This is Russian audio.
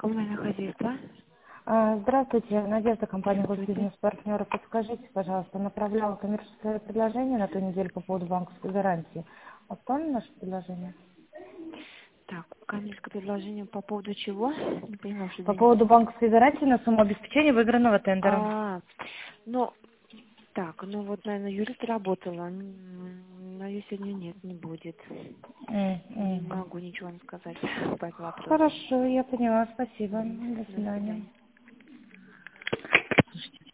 Коммунальное хозяйство. Здравствуйте, Надежда, компания Здравствуйте. «Госбизнес-партнеры». Подскажите, пожалуйста, направляла коммерческое предложение на ту неделю по поводу банковской гарантии. Актуально наше предложение? Так, коммерческое предложение по поводу чего? Не поняла, что По извините. поводу банковской гарантии на сумму обеспечения выигранного тендера. А, ну, так, ну вот, наверное, юрист работала, но ее сегодня нет, не будет. Не М. могу ничего вам сказать по этому вопросу. Хорошо, я поняла, спасибо. До До свидания. свидания.